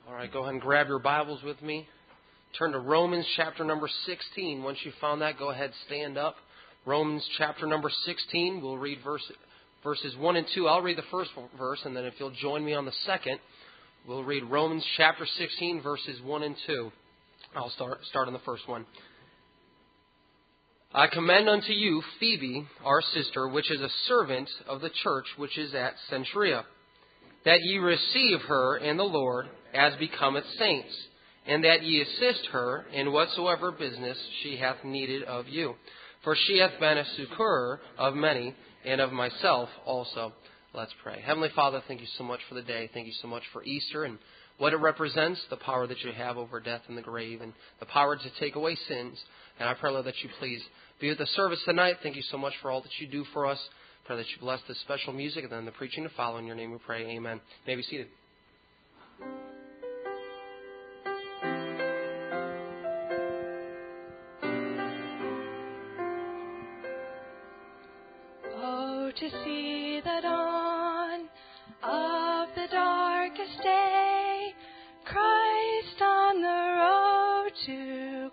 All right, go ahead and grab your Bibles with me. Turn to Romans chapter number 16. Once you've found that, go ahead, stand up. Romans chapter number 16. We'll read verses 1 and 2. I'll read the first verse, and then if you'll join me on the second, we'll read Romans chapter 16, verses 1 and 2. I'll start on the first one. I commend unto you Phoebe, our sister, which is a servant of the church which is at Cenchrea, that ye receive her in the Lord as becometh saints, and that ye assist her in whatsoever business she hath needed of you. For she hath been a succour of many, and of myself also. Let's pray. Heavenly Father, thank you so much for the day. Thank you so much for Easter and what it represents, the power that you have over death and the grave, and the power to take away sins. And I pray, Lord, that you please be with the service tonight. Thank you so much for all that you do for us. Pray that you bless this special music and then the preaching to follow. In your name we pray. Amen. You may be seated. Oh, to see the dawn of the darkest day, Christ on the road to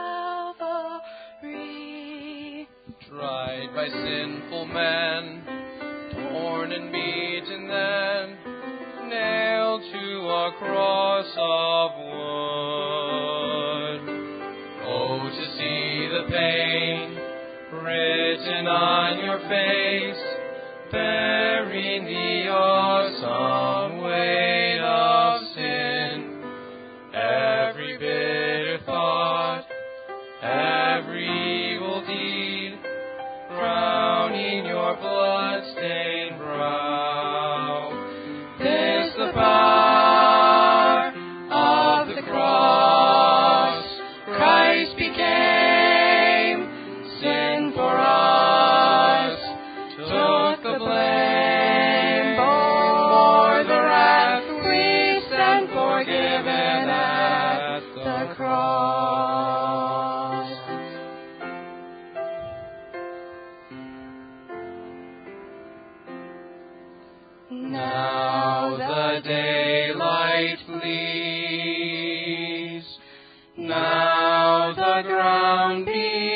Calvary. Tried by sinful men, torn and beaten then, nailed to a cross of wood. Oh, to see the pain written on your face, bearing the awesome weight of sin. Every bitter thought, every evil deed, crowning your blood-stained brow. This the power of the cross. Christ became sin for us, took the blame, bore the wrath we stand forgiven at the cross. Now the daylight flees, now the ground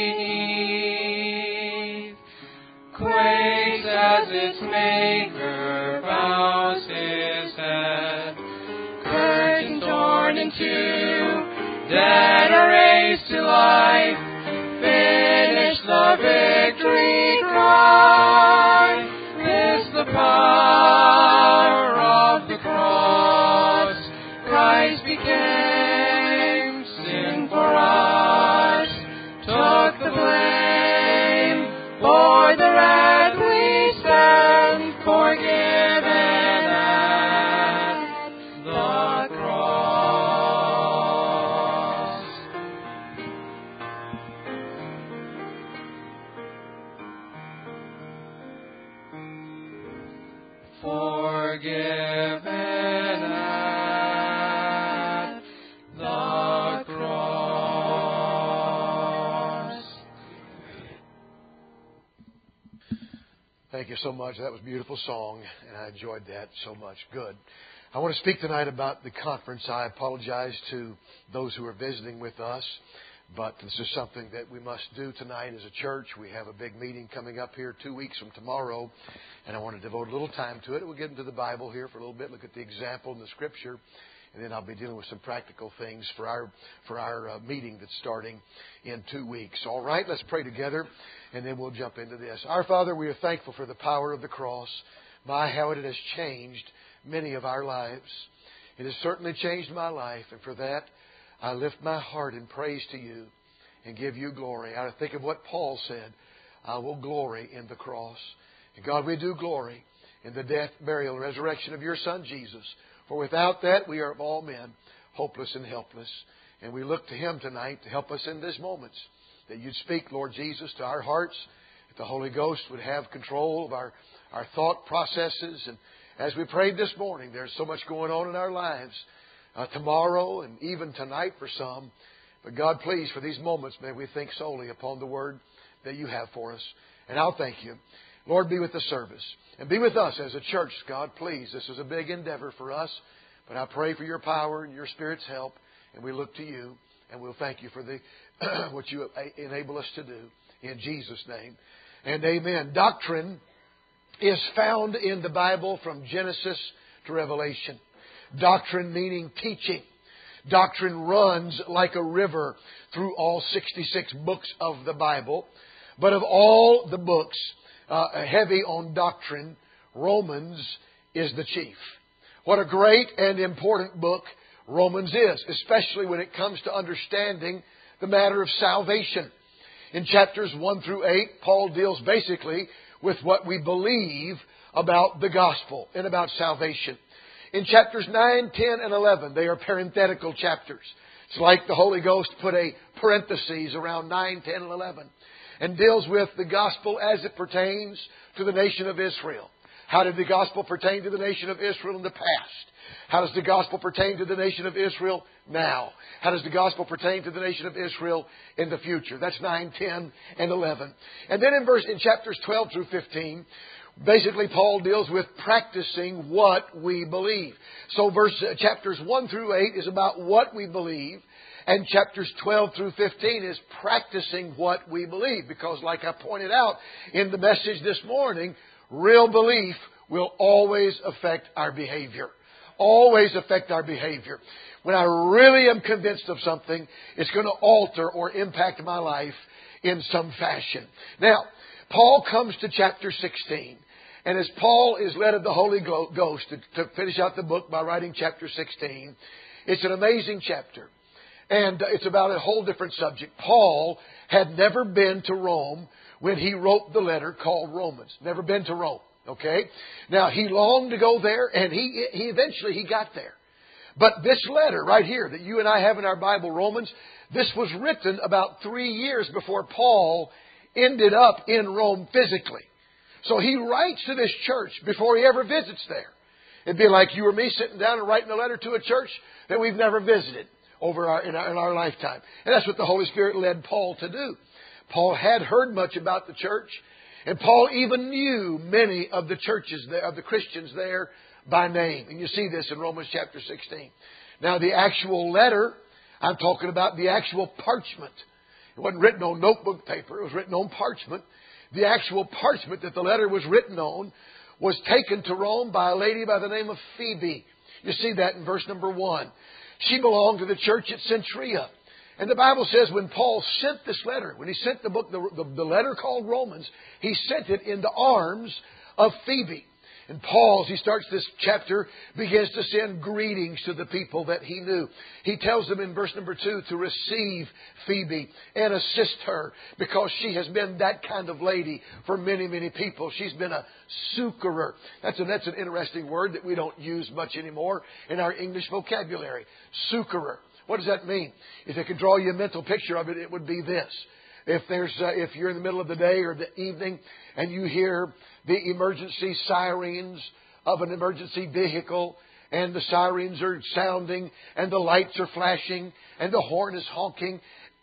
beneath quakes as its maker bows his head. Curtain torn in two, dead are raised to life, finished the victory cry. This the power of the cross. Christ became sin for us, took the blame, bore the wrath we stand forgiven at the cross. Forgiven at the cross. Thank you so much. That was a beautiful song, and I enjoyed that so much. Good. I want to speak tonight about the conference. I apologize to those who are visiting with us, but this is something that we must do tonight as a church. We have a big meeting coming up here 2 weeks from tomorrow, and I want to devote a little time to it. We'll get into the Bible here for a little bit, look at the example in the Scripture, and then I'll be dealing with some practical things for our meeting that's starting in 2 weeks. All right, let's pray together, and then we'll jump into this. Our Father, we are thankful for the power of the cross. My, how it has changed many of our lives. It has certainly changed my life, and for that, I lift my heart in praise to you and give you glory. I think of what Paul said, I will glory in the cross. And God, we do glory in the death, burial, and resurrection of your Son, Jesus. For without that, we are of all men hopeless and helpless. And we look to Him tonight to help us in these moments. That you'd speak, Lord Jesus, to our hearts. That the Holy Ghost would have control of our thought processes. And as we prayed this morning, there's so much going on in our lives. Tomorrow and even tonight for some. But God, please, for these moments, may we think solely upon the Word that you have for us. And I'll thank you. Lord, be with the service. And be with us as a church, God, please. This is a big endeavor for us. But I pray for your power and your Spirit's help, and we look to you, and we'll thank you for the what you enable us to do. In Jesus' name. And amen. Doctrine is found in the Bible from Genesis to Revelation. Doctrine meaning teaching. Doctrine runs like a river through all 66 books of the Bible. But of all the books heavy on doctrine, Romans is the chief. What a great and important book Romans is, especially when it comes to understanding the matter of salvation. In chapters 1 through 8, Paul deals basically with what we believe about the gospel and about salvation. In chapters 9, 10, and 11, they are parenthetical chapters. It's like the Holy Ghost put a parenthesis around 9, 10, and 11 and deals with the gospel as it pertains to the nation of Israel. How did the gospel pertain to the nation of Israel in the past? How does the gospel pertain to the nation of Israel now? How does the gospel pertain to the nation of Israel in the future? That's 9, 10, and 11. And then in chapters 12 through 15, basically Paul deals with practicing what we believe. So chapters 1 through 8 is about what we believe. And chapters 12 through 15 is practicing what we believe. Because like I pointed out in the message this morning, real belief will always affect our behavior. Always affect our behavior. When I really am convinced of something, it's going to alter or impact my life in some fashion. Now, Paul comes to chapter 16. And as Paul is led of the Holy Ghost to finish out the book by writing chapter 16, it's an amazing chapter. And it's about a whole different subject. Paul had never been to Rome when he wrote the letter called Romans. Never been to Rome. Okay? Now, he longed to go there, and he eventually got there. But this letter right here that you and I have in our Bible, Romans, this was written about 3 years before Paul ended up in Rome physically. So he writes to this church before he ever visits there. It'd be like you or me sitting down and writing a letter to a church that we've never visited in our lifetime. And that's what the Holy Spirit led Paul to do. Paul had heard much about the church. And Paul even knew many of the churches there, of the Christians there by name. And you see this in Romans chapter 16. Now the actual letter, I'm talking about the actual parchment. It wasn't written on notebook paper. It was written on parchment. The actual parchment that the letter was written on was taken to Rome by a lady by the name of Phoebe. You see that in verse number 1. She belonged to the church at Centuria. And the Bible says when Paul sent this letter, when he sent the book, the letter called Romans, he sent it in the arms of Phoebe. And Paul, as he starts this chapter, begins to send greetings to the people that he knew. He tells them in verse number 2 to receive Phoebe and assist her because she has been that kind of lady for many, many people. She's been a succorer. That's an interesting word that we don't use much anymore in our English vocabulary. Succorer. What does that mean? If I could draw you a mental picture of it, it would be this. If you're in the middle of the day or the evening and you hear the emergency sirens of an emergency vehicle and the sirens are sounding and the lights are flashing and the horn is honking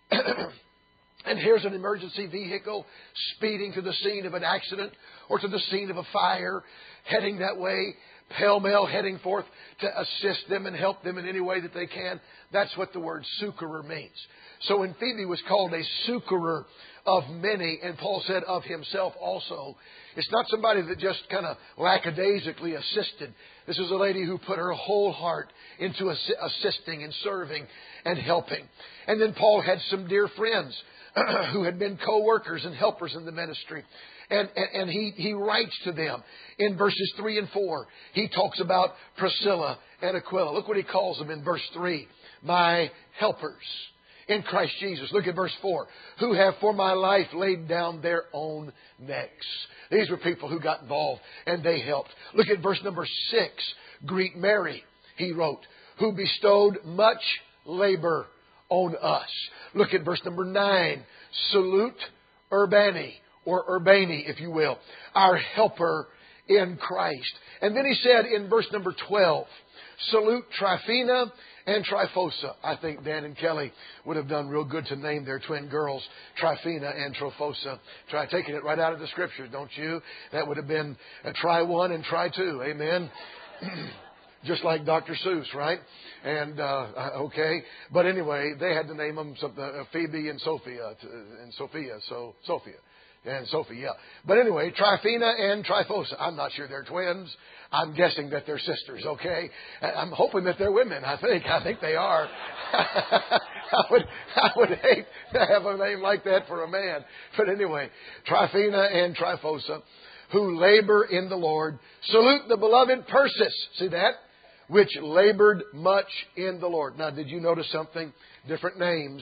and here's an emergency vehicle speeding to the scene of an accident or to the scene of a fire, heading that way, pell-mell heading forth to assist them and help them in any way that they can. That's what the word succorer means. So when Phoebe was called a succorer of many, and Paul said of himself also, it's not somebody that just kind of lackadaisically assisted. This is a lady who put her whole heart into assisting and serving and helping. And then Paul had some dear friends who had been co-workers and helpers in the ministry. And he writes to them in verses 3 and 4. He talks about Priscilla and Aquila. Look what he calls them in verse 3. My helpers in Christ Jesus. Look at verse 4. Who have for my life laid down their own necks. These were people who got involved and they helped. Look at verse number 6. Greet Mary, he wrote, who bestowed much labor on us. Look at verse number 9. Salute Urbani, or Urbani, if you will, our helper in Christ. And then he said in verse number 12, salute Tryphena and Tryphosa. I think Dan and Kelly would have done real good to name their twin girls Tryphena and Tryphosa. Try taking it right out of the Scriptures, don't you? That would have been try one and try two. Amen. just like Dr. Seuss, right? And okay, but anyway, they had to name them something, Phoebe and Sophia, Sophie, yeah. But anyway, Tryphena and Tryphosa. I'm not sure they're twins. I'm guessing that they're sisters, okay? I'm hoping that they're women, I think they are. I would hate to have a name like that for a man. But anyway, Tryphena and Tryphosa, who labor in the Lord. Salute the beloved Persis. See that? Which labored much in the Lord. Now, did you notice something? Different names.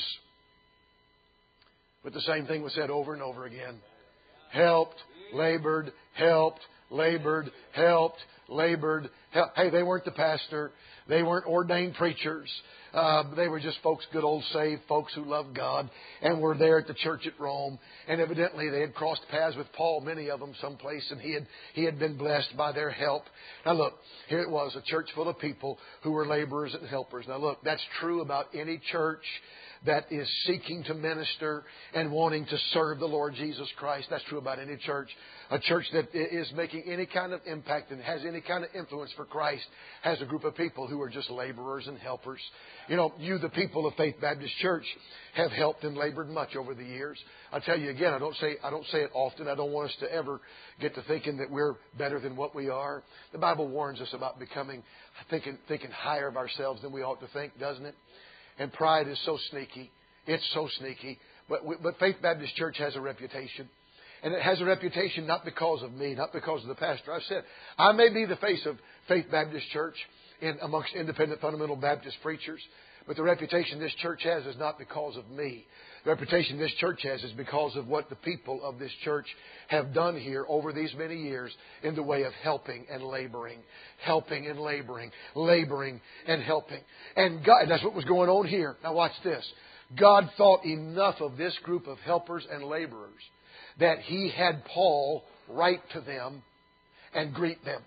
But the same thing was said over and over again. Helped, labored, helped, labored, helped, labored. Hey, they weren't the pastor. They weren't ordained preachers. They were just folks, good old saved folks who loved God and were there at the church at Rome. And evidently they had crossed paths with Paul, many of them someplace, and he had been blessed by their help. Now look, here it was, a church full of people who were laborers and helpers. Now look, that's true about any church that is seeking to minister and wanting to serve the Lord Jesus Christ. That's true about any church. A church that is making any kind of impact and has any kind of influence for Christ has a group of people who are just laborers and helpers. You know, you, the people of Faith Baptist Church, have helped and labored much over the years. I tell you again, I don't say it often. I don't want us to ever get to thinking that we're better than what we are. The Bible warns us about thinking higher of ourselves than we ought to think, doesn't it? And pride is so sneaky. It's so sneaky. But Faith Baptist Church has a reputation. And it has a reputation not because of me, not because of the pastor. I've said, I may be the face of Faith Baptist Church amongst independent fundamental Baptist preachers. But the reputation this church has is not because of me. The reputation this church has is because of what the people of this church have done here over these many years in the way of helping and laboring. Helping and laboring. Laboring and helping. And God, that's what was going on here. Now watch this. God thought enough of this group of helpers and laborers that He had Paul write to them and greet them.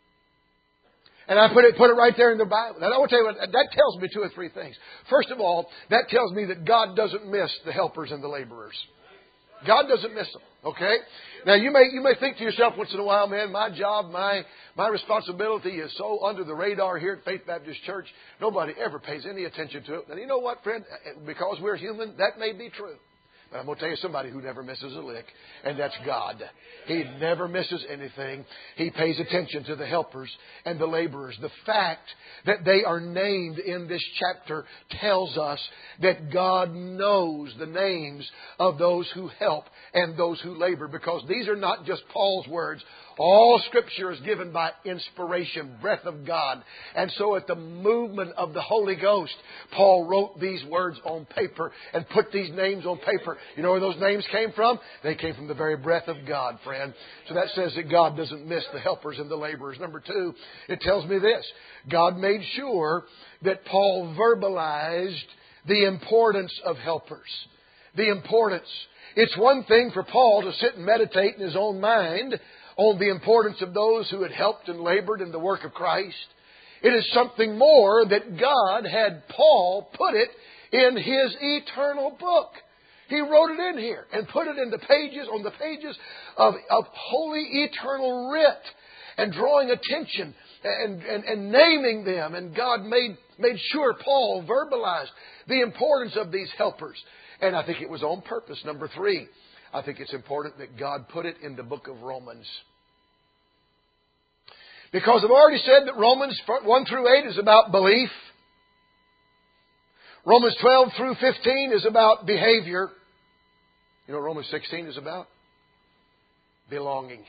And I put it right there in the Bible. And I will tell you what, that tells me two or three things. First of all, that tells me that God doesn't miss the helpers and the laborers. God doesn't miss them. Okay? Now you may think to yourself once in a while, man, my job, my responsibility is so under the radar here at Faith Baptist Church, nobody ever pays any attention to it. And you know what, friend? Because we're human, that may be true. But I'm going to tell you somebody who never misses a lick, and that's God. He never misses anything. He pays attention to the helpers and the laborers. The fact that they are named in this chapter tells us that God knows the names of those who help and those who labor, because these are not just Paul's words. All Scripture is given by inspiration, breath of God. And so at the movement of the Holy Ghost, Paul wrote these words on paper and put these names on paper. You know where those names came from? They came from the very breath of God, friend. So that says that God doesn't miss the helpers and the laborers. Number two, it tells me this. God made sure that Paul verbalized the importance of helpers. The importance. It's one thing for Paul to sit and meditate in his own mind on the importance of those who had helped and labored in the work of Christ. It is something more that God had Paul put it in His eternal book. He wrote it in here and put it on the pages of holy eternal writ, and drawing attention and naming them. And God made sure Paul verbalized the importance of these helpers. And I think it was on purpose. Number three, I think it's important that God put it in the book of Romans. Because I've already said that Romans 1 through 8 is about belief. Romans 12 through 15 is about behavior. You know what Romans 16 is about? Belonging.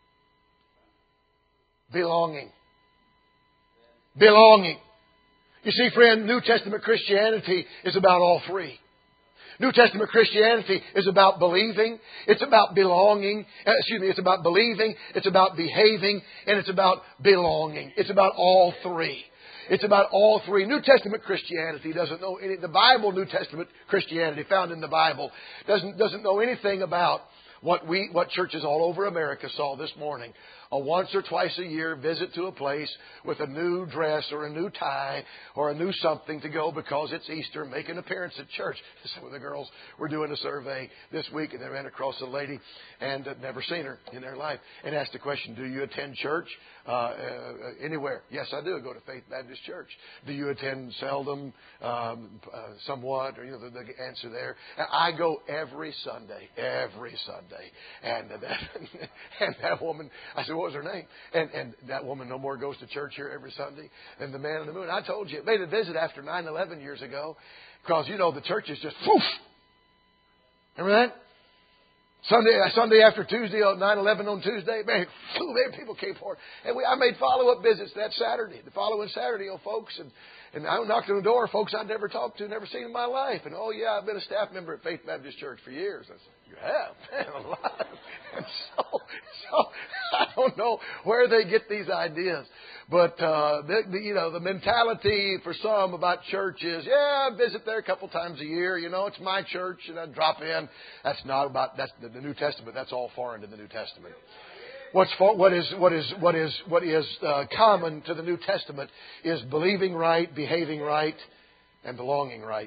Belonging. Belonging. You see, friend, New Testament Christianity is about all three. New Testament Christianity is about believing. It's about belonging. It's about believing. It's about behaving. And it's about belonging. It's about all three. It's about all three. New Testament Christianity doesn't know any. The Bible, New Testament Christianity found in the Bible, doesn't know anything about what churches all over America saw this morning. a once or twice a year visit to a place with a new dress or a new tie or a new something to go because it's Easter, make an appearance at church. Some of the girls were doing a survey this week, and they ran across a lady and had never seen her in their life and asked the question, do you attend church anywhere? Yes, I do. I go to Faith Baptist Church. Do you attend seldom, somewhat, or the answer there? I go every Sunday, and that woman, I said, what was her name? And that woman no more goes to church here every Sunday than the man in the moon. I told you, it made a visit after 9/11 years ago, because the church is just poof. Remember that? Sunday after Tuesday, 9/11 on Tuesday, man, people came forward. And I made follow-up visits that Saturday, the following Saturday, folks. And I knocked on the door, folks I'd never talked to, never seen in my life. And, oh, yeah, I've been a staff member at Faith Baptist Church for years. I said, you have? Man, alive. And so I don't know where they get these ideas. But, the mentality for some about church is, yeah, I visit there a couple times a year. It's my church, and I drop in. That's not about, that's the New Testament. That's all foreign to the New Testament. What is common to the New Testament is believing right, behaving right, and belonging right.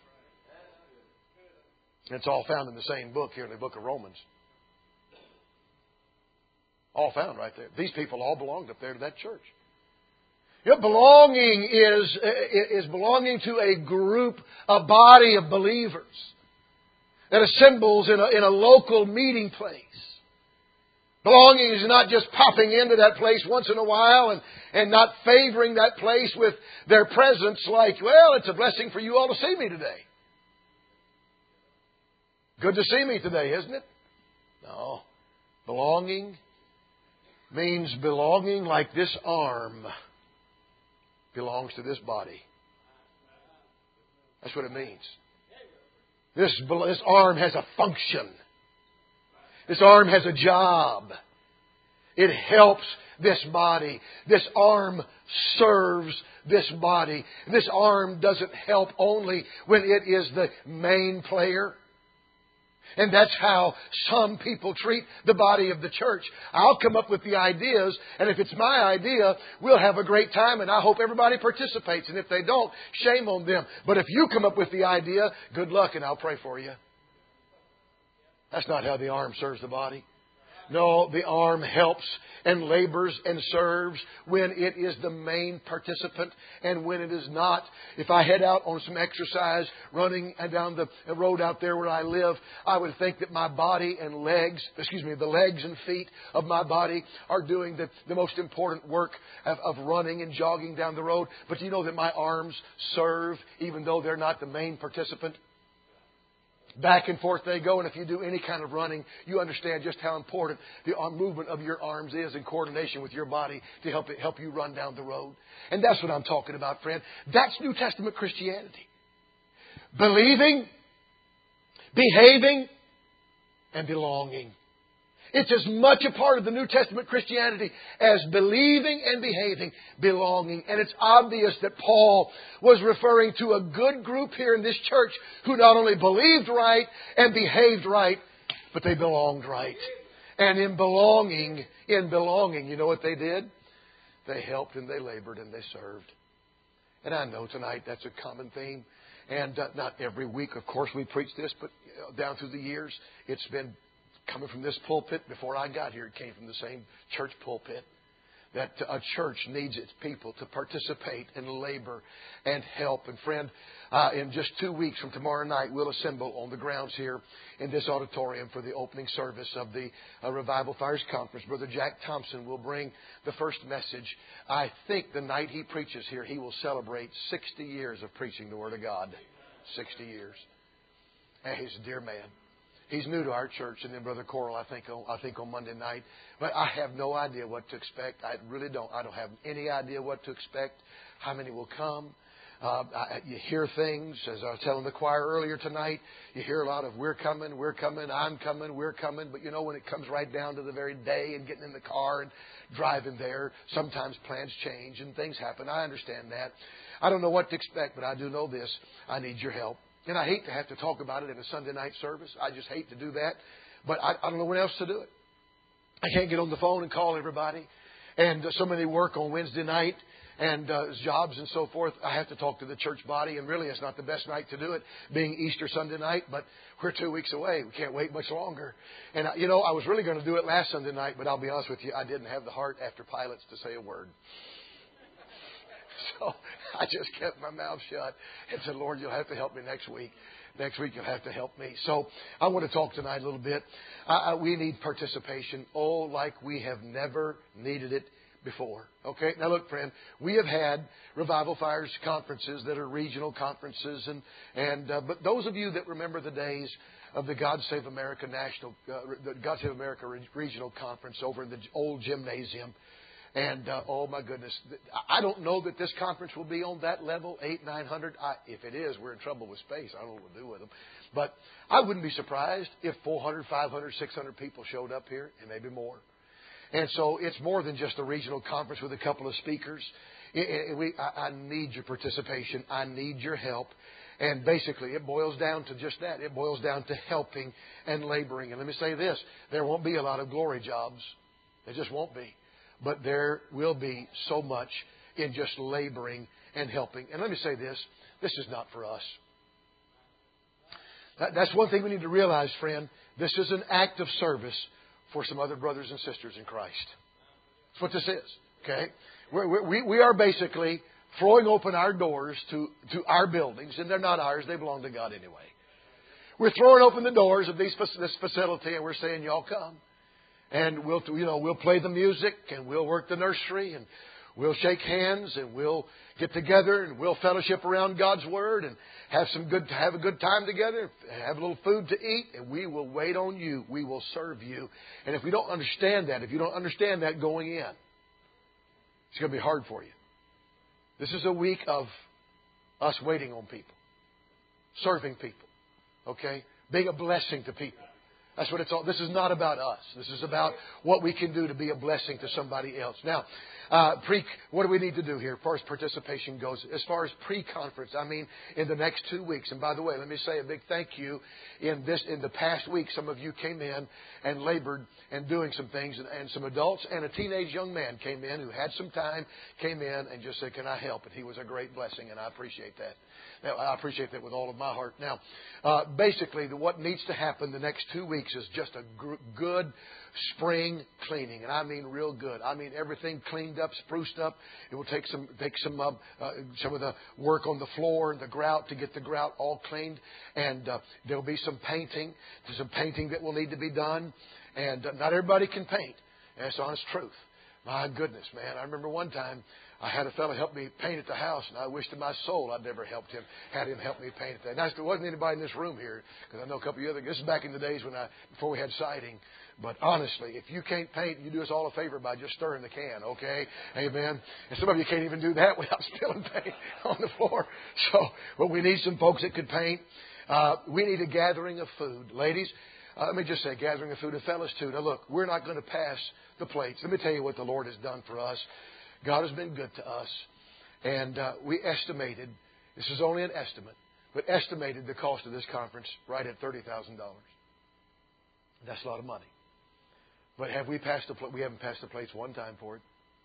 And it's all found in the same book here in the book of Romans. All found right there. These people all belonged up there to that church. Belonging is belonging to a group, a body of believers that assembles in a local meeting place. Belonging is not just popping into that place once in a while and not favoring that place with their presence like, well, it's a blessing for you all to see me today. Good to see me today, isn't it? No. Belonging means belonging like this arm belongs to this body. That's what it means. This arm has a function. This arm has a job. It helps this body. This arm serves this body. This arm doesn't help only when it is the main player. And that's how some people treat the body of the church. I'll come up with the ideas, and if it's my idea, we'll have a great time, and I hope everybody participates. And if they don't, shame on them. But if you come up with the idea, good luck, and I'll pray for you. That's not how the arm serves the body. No, the arm helps and labors and serves when it is the main participant and when it is not. If I head out on some exercise, running down the road out there where I live, I would think that my body and the legs and feet of my body are doing the most important work of running and jogging down the road. But do you know that my arms serve even though they're not the main participant? Back and forth they go, and if you do any kind of running, you understand just how important the movement of your arms is in coordination with your body to help you run down the road. And that's what I'm talking about, friend. That's New Testament Christianity. Believing, behaving, and belonging. It's as much a part of the New Testament Christianity as believing and behaving, belonging. And it's obvious that Paul was referring to a good group here in this church who not only believed right and behaved right, but they belonged right. And in belonging, you know what they did? They helped and they labored and they served. And I know tonight that's a common theme. And not every week, of course, we preach this, but down through the years, it's been coming from this pulpit. Before I got here, it came from the same church pulpit. That a church needs its people to participate and labor and help. And friend, in just 2 weeks from tomorrow night, we'll assemble on the grounds here in this auditorium for the opening service of the Revival Fires Conference. Brother Jack Thompson will bring the first message. I think the night he preaches here, he will celebrate 60 years of preaching the Word of God. 60 years. And he's a dear man. He's new to our church, and then Brother Coral, I think on Monday night. But I have no idea what to expect. I really don't. I don't have any idea what to expect. How many will come? You hear things, as I was telling the choir earlier tonight. You hear a lot of "we're coming, I'm coming, we're coming." But you know, when it comes right down to the very day and getting in the car and driving there, sometimes plans change and things happen. I understand that. I don't know what to expect, but I do know this: I need your help. And I hate to have to talk about it in a Sunday night service. I just hate to do that. But I don't know when else to do it. I can't get on the phone and call everybody. And so many work on Wednesday night and jobs and so forth. I have to talk to the church body, and really it's not the best night to do it, being Easter Sunday night, but we're 2 weeks away. We can't wait much longer. And, I was really going to do it last Sunday night, but I'll be honest with you, I didn't have the heart after Pilate's to say a word. So I just kept my mouth shut and said, Lord, you'll have to help me next week. Next week you'll have to help me. So I want to talk tonight a little bit. We need participation, like we have never needed it before. Okay? Now look, friend, we have had Revival Fires conferences that are regional conferences, but those of you that remember the days of the God Save America the God Save America Regional Conference over in the old gymnasium. And, oh my goodness, I don't know that this conference will be on that level, 800, 900. If it is, we're in trouble with space. I don't know what we'll do with them. But I wouldn't be surprised if 400, 500, 600 people showed up here, and maybe more. And so it's more than just a regional conference with a couple of speakers. I need your participation. I need your help. And basically, it boils down to just that. It boils down to helping and laboring. And let me say this. There won't be a lot of glory jobs. There just won't be. But there will be so much in just laboring and helping. And let me say this. This is not for us. That's one thing we need to realize, friend. This is an act of service for some other brothers and sisters in Christ. That's what this is. Okay? We are basically throwing open our doors to our buildings. And they're not ours. They belong to God anyway. We're throwing open the doors of this facility and we're saying, y'all come. And we'll play the music and we'll work the nursery and we'll shake hands and we'll get together and we'll fellowship around God's Word and have a good time together, have a little food to eat, and we will wait on you. We will serve you. And if you don't understand that going in, it's going to be hard for you. This is a week of us waiting on people, serving people, okay, being a blessing to people. That's what it's all. This is not about us. This is about what we can do to be a blessing to somebody else. Now, what do we need to do here as far as participation goes? As far as pre-conference, in the next 2 weeks. And by the way, let me say a big thank you. In the past week, some of you came in and labored and doing some things. And some adults and a teenage young man came in who had some time, came in and just said, can I help? And he was a great blessing, and I appreciate that. Now, I appreciate that with all of my heart. Now, basically, what needs to happen the next 2 weeks is just a good spring cleaning, and I mean real good. I mean everything cleaned up, spruced up. It will take some of the work on the floor and the grout to get the grout all cleaned, and there will be some painting. There's some painting that will need to be done, and not everybody can paint. And that's the honest truth. My goodness, man! I remember one time I had a fellow help me paint at the house, and I wished in my soul I'd never had him help me paint it. Now, there wasn't anybody in this room here, because I know a couple of other. This is back in the days before we had siding. But honestly, if you can't paint, you do us all a favor by just stirring the can, okay? Amen. And some of you can't even do that without spilling paint on the floor. But we need some folks that could paint. We need a gathering of food, ladies. Let me just say, gathering of food, and fellas too. Now look, we're not going to pass the plates. Let me tell you what the Lord has done for us. God has been good to us, and we estimated, this is only an estimate, but estimated the cost of this conference right at $30,000. That's a lot of money. But have we passed the plate? We haven't passed the plates one time for it.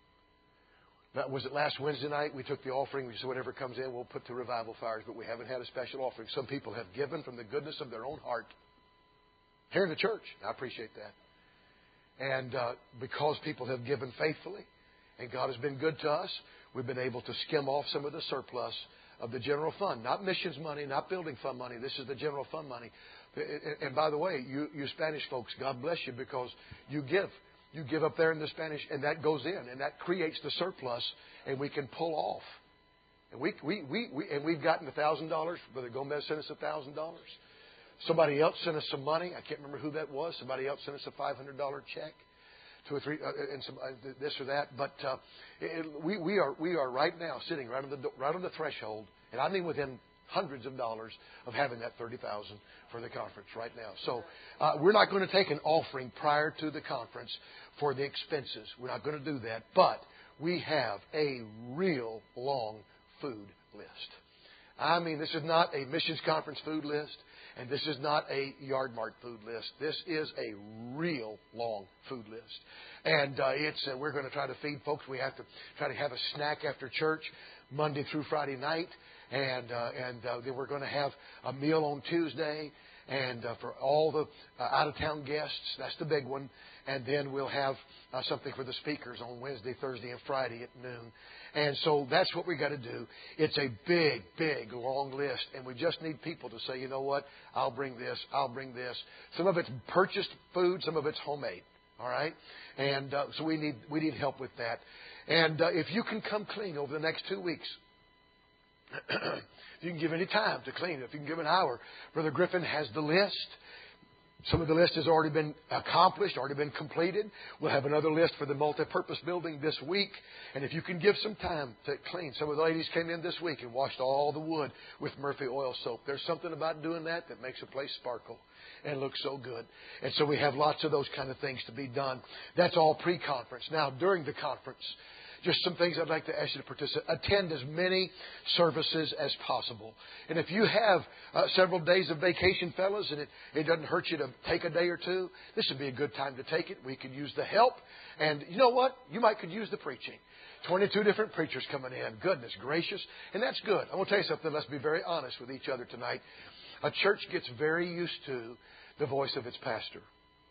That was it last Wednesday night. We took the offering. We said whatever comes in, we'll put to Revival Fires, but we haven't had a special offering. Some people have given from the goodness of their own heart here in the church. I appreciate that. And because people have given faithfully, and God has been good to us, we've been able to skim off some of the surplus of the general fund. Not missions money, not building fund money. This is the general fund money. And by the way, you Spanish folks, God bless you, because you give. You give up there in the Spanish, and that goes in, and that creates the surplus, and we can pull off. And we've gotten $1,000. Brother Gomez sent us $1,000. Somebody else sent us some money. I can't remember who that was. Somebody else sent us a $500 check. 2 or 3, and some this or that. But we are right now sitting right on the threshold, and I mean within hundreds of dollars of having that $30,000 for the conference right now. So we're not going to take an offering prior to the conference for the expenses. We're not going to do that. But we have a real long food list. I mean, this is not a missions conference food list. And this is not a Yard Mart food list. This is a real long food list. And we're going to try to feed folks. We have to try to have a snack after church Monday through Friday night. And then we're going to have a meal on Tuesday. And for all the out-of-town guests, that's the big one. And then we'll have something for the speakers on Wednesday, Thursday, and Friday at noon. And so that's what we got to do. It's a big, big, long list. And we just need people to say, you know what, I'll bring this, I'll bring this. Some of it's purchased food, some of it's homemade. All right? And so we need help with that. And if you can come clean over the next 2 weeks, if you can give any time to clean, if you can give an hour, Brother Griffin has the list. Some of the list has already been accomplished, already been completed. We'll have another list for the multi-purpose building this week. And if you can give some time to clean. Some of the ladies came in this week and washed all the wood with Murphy oil soap. There's something about doing that makes a place sparkle and look so good. And so we have lots of those kind of things to be done. That's all pre-conference. Now, during the conference, just some things I'd like to ask you to participate. Attend as many services as possible. And if you have several days of vacation, fellas, and it doesn't hurt you to take a day or two, this would be a good time to take it. We could use the help. And you know what? You might could use the preaching. 22 different preachers coming in. Goodness gracious. And that's good. I want to tell you something. Let's be very honest with each other tonight. A church gets very used to the voice of its pastor.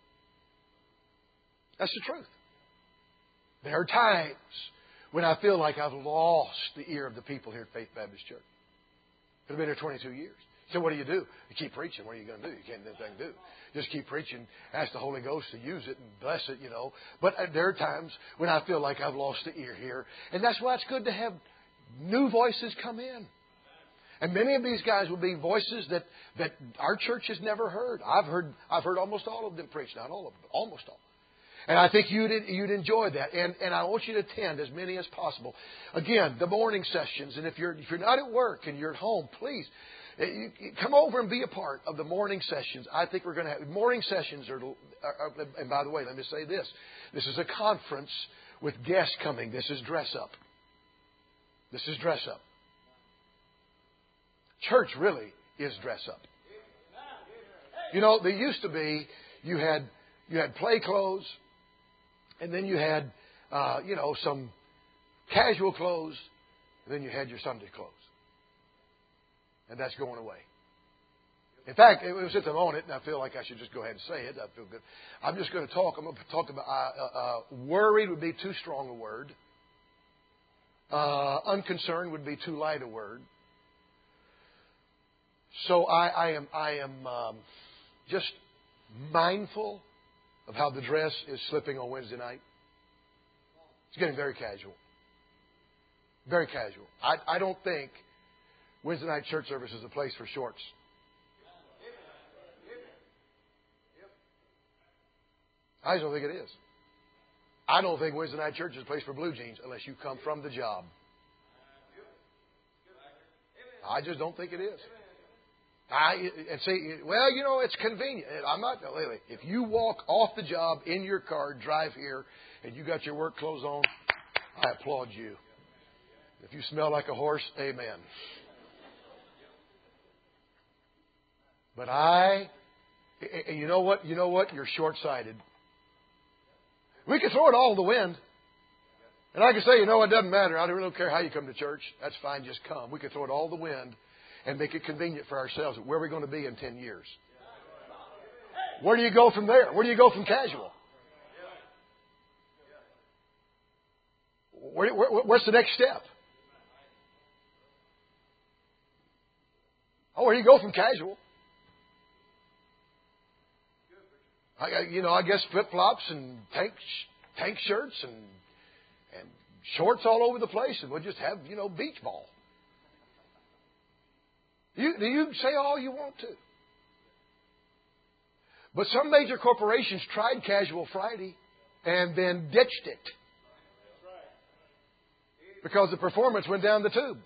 That's the truth. There are times when I feel like I've lost the ear of the people here at Faith Baptist Church. I've been here 22 years. So what do? You keep preaching. What are you going to do? You can't do anything to do. Just keep preaching. Ask the Holy Ghost to use it and bless it, you know. But there are times when I feel like I've lost the ear here. And that's why it's good to have new voices come in. And many of these guys will be voices that our church has never heard. I've heard almost all of them preach. Not all of them, but almost all. And I think you'd enjoy that. And I want you to attend as many as possible. Again, the morning sessions. And if you're not at work and you're at home, please you come over and be a part of the morning sessions. I think we're going to have morning sessions. And by the way, let me say this. This is a conference with guests coming. This is dress up. This is dress up. Church really is dress up. You know, there used to be, you had play clothes, and then you had, some casual clothes, and then you had your Sunday clothes. And that's going away. In fact, since I'm on it, and I feel like I should just go ahead and say it, I feel good. I'm just going to talk. I'm going to talk about worried would be too strong a word. Unconcerned would be too light a word. So I am just mindful of how the dress is slipping on Wednesday night. It's getting very casual. Very casual. I don't think Wednesday night church service is a place for shorts. I just don't think it is. I don't think Wednesday night church is a place for blue jeans unless you come from the job. I just don't think it is. And say, well, you know, it's convenient. I'm not. Wait. If you walk off the job in your car, drive here, and you got your work clothes on, I applaud you. If you smell like a horse, amen. But you know what? You know what? You're short-sighted. We can throw it all in the wind. And I can say, you know, it doesn't matter. I don't really care how you come to church. That's fine. Just come. We can throw it all in the wind and make it convenient for ourselves. Where are we going to be in 10 years? Where do you go from there? Where do you go from casual? What's the next step? Oh, where do you go from casual? I guess flip-flops and tank shirts and shorts all over the place, and we'll just have, beach ball. You say all you want to. But some major corporations tried Casual Friday and then ditched it. Because the performance went down the tube.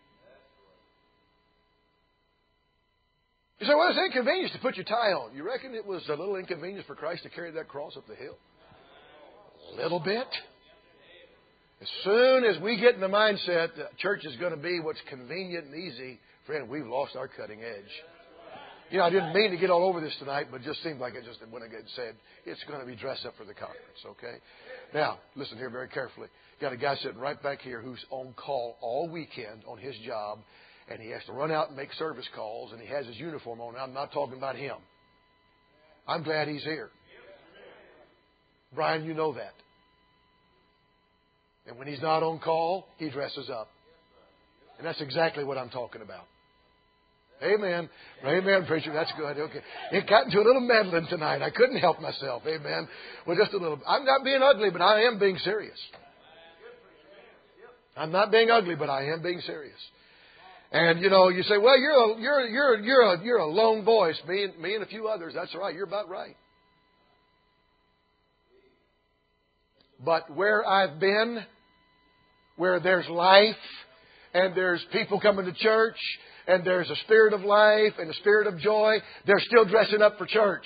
You say, well, it's inconvenience to put your tie on. You reckon it was a little inconvenience for Christ to carry that cross up the hill? A little bit. As soon as we get in the mindset that church is going to be what's convenient and easy, friend, we've lost our cutting edge. You know, I didn't mean to get all over this tonight, but it just seemed like it just when I said it's going to be dressed up for the conference, okay? Now, listen here very carefully. Got a guy sitting right back here who's on call all weekend on his job, and he has to run out and make service calls, and he has his uniform on. I'm not talking about him. I'm glad he's here. Brian, you know that. And when he's not on call, he dresses up. And that's exactly what I'm talking about. Amen. Amen, preacher. That's good. Okay. It got into a little meddling tonight. I couldn't help myself. Amen. Well, just a little. I'm not being ugly, but I am being serious. I'm not being ugly, but I am being serious. And you know, you say, well, you're a lone voice. Me and a few others. That's right. You're about right. But where I've been, where there's life, and there's people coming to church, and there's a spirit of life and a spirit of joy, they're still dressing up for church.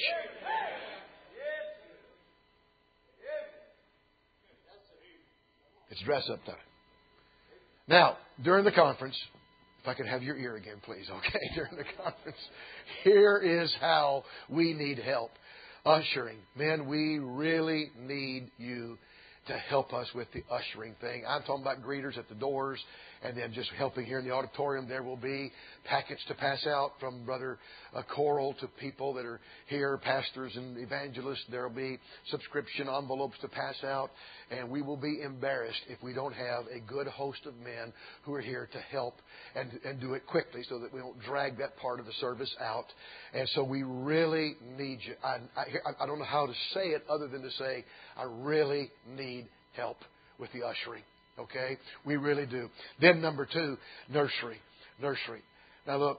It's dress up time. Now, during the conference, if I could have your ear again, please, okay? During the conference, here is how we need help. Ushering. Men, we really need you to help us with the ushering thing. I'm talking about greeters at the doors and then just helping here in the auditorium. There will be packets to pass out from Brother Coral to people that are here, pastors and evangelists. There will be subscription envelopes to pass out. And we will be embarrassed if we don't have a good host of men who are here to help and do it quickly so that we don't drag that part of the service out. And so we really need you. I don't know how to say it other than to say I really need help with the ushering. Okay? We really do. Then number 2, nursery. Nursery. Now look,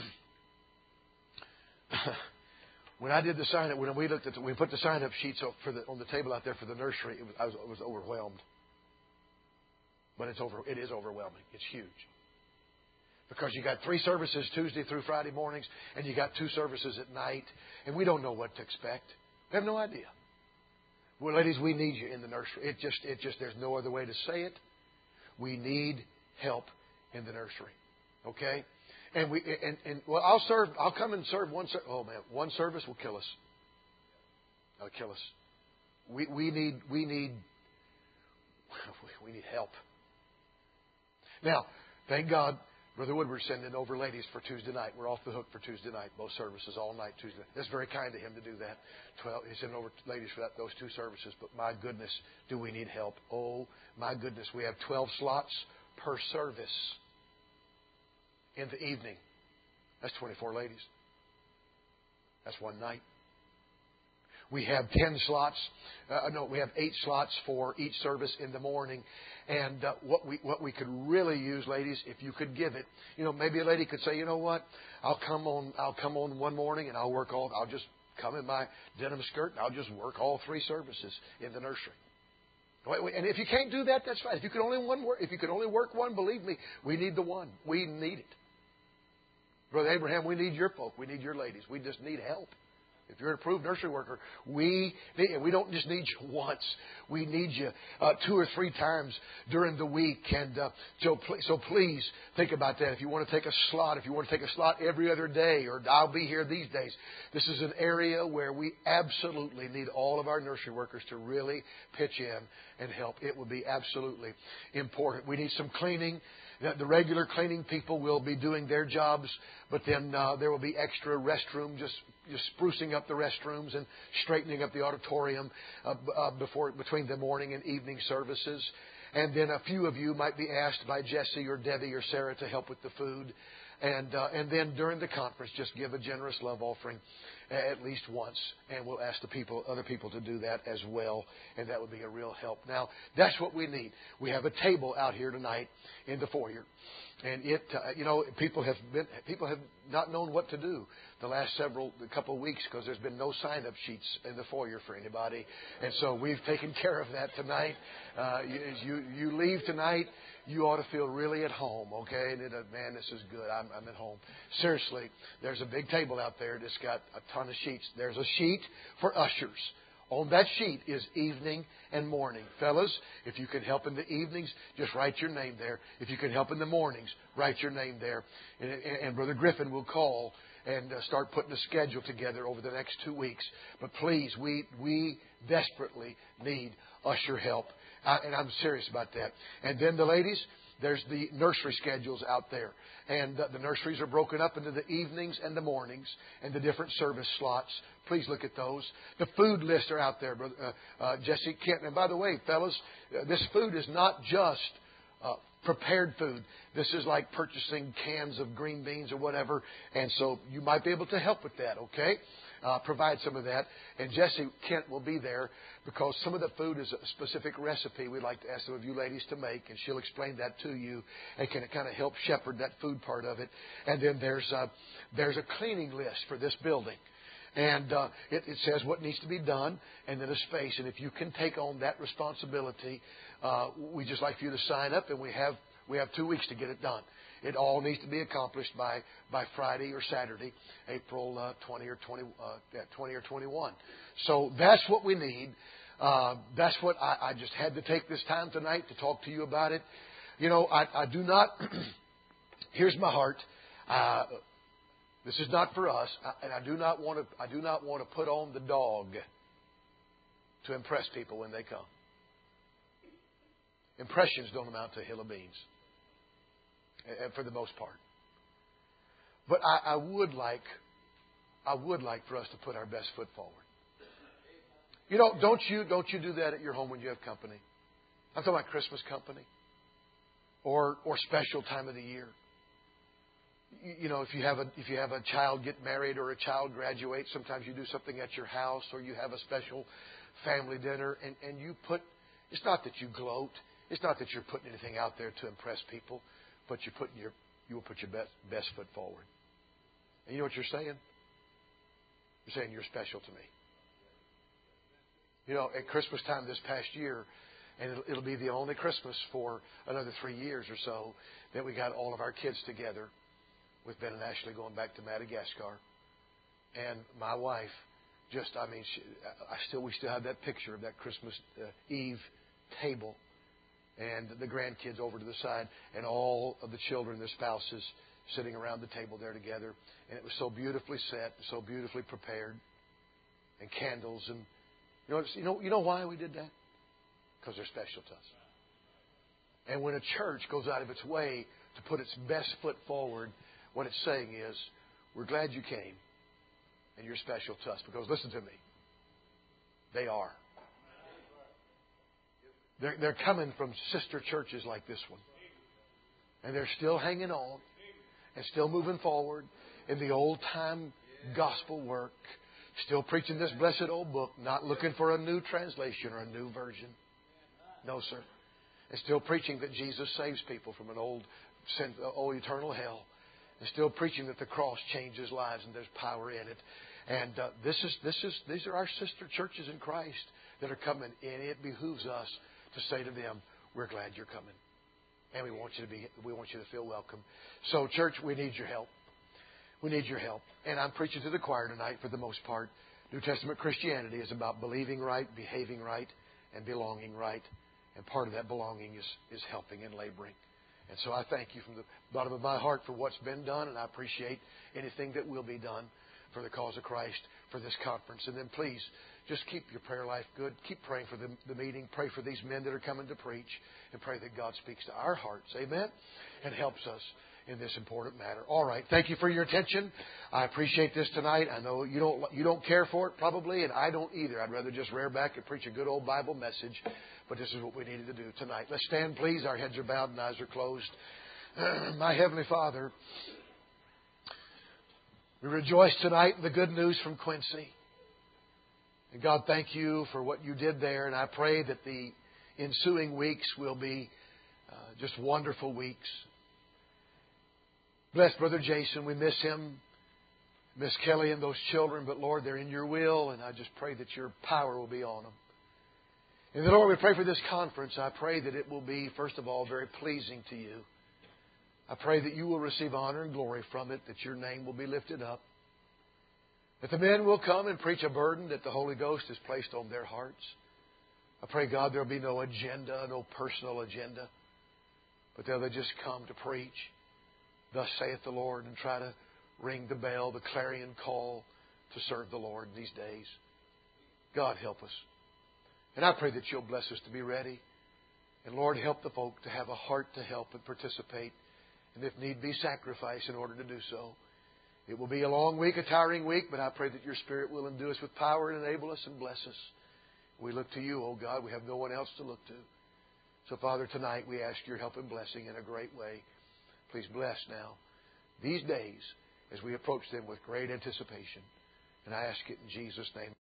when I did the sign up, when we put the sign up sheets on the table out there for the nursery, I was overwhelmed. But it is overwhelming. It's huge. Because you got 3 services Tuesday through Friday mornings, and you got 2 services at night, and we don't know what to expect. We have no idea. Well, ladies, we need you in the nursery. It just there's no other way to say it. We need help in the nursery. Okay? And well, I'll come and serve one. Oh man, one service will kill us. It'll kill us. We need help. Now, thank God, Brother Woodward's sending over ladies for Tuesday night. We're off the hook for Tuesday night. Both services all night Tuesday night. That's very kind of him to do that. He's sending over ladies for those 2 services. But my goodness, do we need help? Oh, my goodness. We have 12 slots per service in the evening. That's 24 ladies. That's one night. We have 10 slots. We have 8 slots for each service in the morning. And what we could really use, ladies, if you could give it, maybe a lady could say, you know what, I'll come on one morning and I'll just come in my denim skirt and I'll just work all 3 services in the nursery. And if you can't do that, that's fine. If you could only work one, believe me, we need the one. We need it. Brother Abraham, we need your folk. We need your ladies. We just need help. If you're an approved nursery worker, we don't just need you once. We need you 2 or 3 times during the week. And so please think about that. If you want to take a slot, every other day, or I'll be here these days. This is an area where we absolutely need all of our nursery workers to really pitch in and help. It will be absolutely important. We need some cleaning. The regular cleaning people will be doing their jobs, but then there will be extra restroom, just sprucing up the restrooms and straightening up the auditorium between the morning and evening services. And then a few of you might be asked by Jesse or Debbie or Sarah to help with the food. And then during the conference, just give a generous love offering at least once, and we'll ask other people to do that as well, and that would be a real help. Now, that's what we need. We have a table out here tonight in the foyer, and people have not known what to do the last couple of weeks because there's been no sign-up sheets in the foyer for anybody, and so we've taken care of that tonight. As you leave tonight, you ought to feel really at home, okay? And man, this is good. I'm at home. Seriously, there's a big table out there that's got a ton of sheets. There's a sheet for ushers On that sheet is evening and morning. Fellas, if you can help in the evenings, just write your name there. If you can help in the mornings, write your name there. And Brother Griffin will call and start putting a schedule together over the next 2 weeks. But please, we desperately need usher help. And I'm serious about that. And then the ladies, there's the nursery schedules out there. And the nurseries are broken up into the evenings and the mornings and the different service slots. Please look at those. The food lists are out there, Jesse Kent. And by the way, fellas, this food is not just prepared food. This is like purchasing cans of green beans or whatever. And so you might be able to help with that, okay? Provide some of that. And Jesse Kent will be there because some of the food is a specific recipe we'd like to ask some of you ladies to make. And she'll explain that to you and can kind of help shepherd that food part of it. And then there's a cleaning list for this building. And it says what needs to be done and then a space. And if you can take on that responsibility, we just like for you to sign up. And we have 2 weeks to get it done. It all needs to be accomplished by Friday or Saturday, April 20 or 21. So that's what we need. That's what I just had to take this time tonight to talk to you about it. You know, I do not. Here's my heart. This is not for us, and I do not want to put on the dog to impress people when they come. Impressions don't amount to a hill of beans, for the most part. But I would like for us to put our best foot forward. You know, don't you do that at your home when you have company? I'm talking about Christmas company, or special time of the year. You know, if you have a child get married or a child graduate, sometimes you do something at your house, or you have a special family dinner, and you put. It's not that you gloat. It's not that you're putting anything out there to impress people, but you will put your best foot forward. And you know what you're saying? You're saying you're special to me. You know, at Christmas time this past year, and it'll be the only Christmas for another 3 years or so, that we got all of our kids together, with Ben and Ashley going back to Madagascar. And my wife, we still have that picture of that Christmas Eve table, and the grandkids over to the side, and all of the children, their spouses, sitting around the table there together. And it was so beautifully set, so beautifully prepared, and candles. And you know why we did that? Because they're special to us. And when a church goes out of its way to put its best foot forward, what it's saying is, we're glad you came, and you're special to us. Because listen to me, they are. They're coming from sister churches like this one. And they're still hanging on and still moving forward in the old-time gospel work. Still preaching this blessed old book, not looking for a new translation or a new version. No, sir. And still preaching that Jesus saves people from an old eternal hell. And still preaching that the cross changes lives and there's power in it. And these are our sister churches in Christ that are coming. And it behooves us to say to them, we're glad you're coming. And we want you to feel welcome. So, church, we need your help. We need your help. And I'm preaching to the choir tonight for the most part. New Testament Christianity is about believing right, behaving right, and belonging right. And part of that belonging is helping and laboring. And so I thank you from the bottom of my heart for what's been done, and I appreciate anything that will be done for the cause of Christ for this conference. And then please, just keep your prayer life good. Keep praying for the meeting. Pray for these men that are coming to preach, and pray that God speaks to our hearts. Amen? And helps us in this important matter. All right. Thank you for your attention. I appreciate this tonight. I know you don't care for it probably, and I don't either. I'd rather just rear back and preach a good old Bible message. But this is what we needed to do tonight. Let's stand, please. Our heads are bowed and eyes are closed. My Heavenly Father, we rejoice tonight in the good news from Quincy. And God, thank you for what you did there. And I pray that the ensuing weeks will be just wonderful weeks. Bless Brother Jason. We miss him. Miss Kelly and those children. But Lord, they're in your will. And I just pray that your power will be on them. And then, Lord, we pray for this conference. I pray that it will be, first of all, very pleasing to you. I pray that you will receive honor and glory from it, that your name will be lifted up. That the men will come and preach a burden that the Holy Ghost has placed on their hearts. I pray, God, there will be no agenda, no personal agenda, but they'll just come to preach. Thus saith the Lord, and try to ring the bell, the clarion call to serve the Lord in these days. God, help us. And I pray that You'll bless us to be ready. And Lord, help the folk to have a heart to help and participate. And if need be, sacrifice in order to do so. It will be a long week, a tiring week, but I pray that Your Spirit will endue us with power and enable us and bless us. We look to You, O God. We have no one else to look to. So, Father, tonight we ask Your help and blessing in a great way. Please bless now these days as we approach them with great anticipation. And I ask it in Jesus' name.